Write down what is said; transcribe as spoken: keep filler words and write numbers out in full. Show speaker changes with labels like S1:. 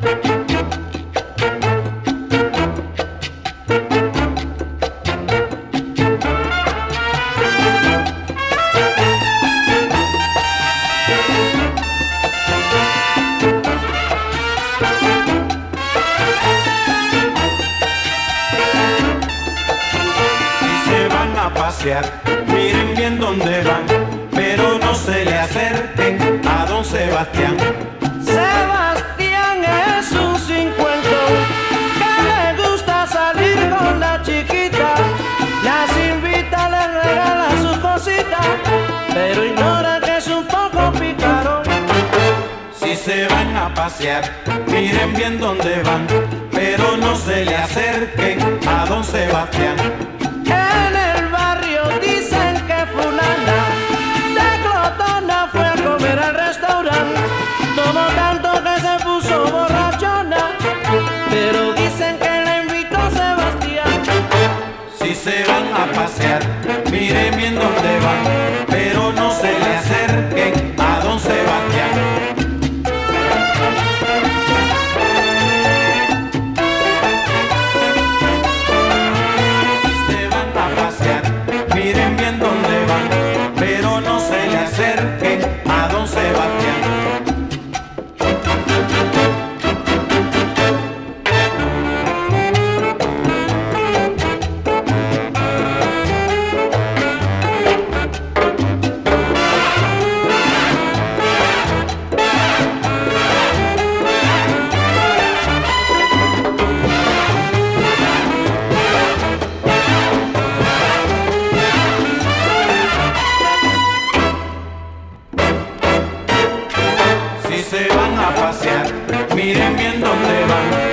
S1: Miren bien dónde van, pero no se le acerquen a don Sebastián.
S2: Sebastián es un cincuentón que le gusta salir con la chiquita, las invita, les regala sus cositas, pero ignora que es un poco picarón.
S1: Si se van a pasear, miren bien dónde van, pero no se le acerquen a don Sebastián.
S2: En el barrio dicen que fulana de glotona fue a comer al restaurante, tomó tanto que se puso borrachona, pero dicen que le invitó Sebastián.
S1: Si se van a pasear, miren bien dónde van, pero no se le acerquen a don Sebastián. Miren bien dónde van, pero no se le acerquen a don Sebastián. Se van a pasear, miren bien dónde van,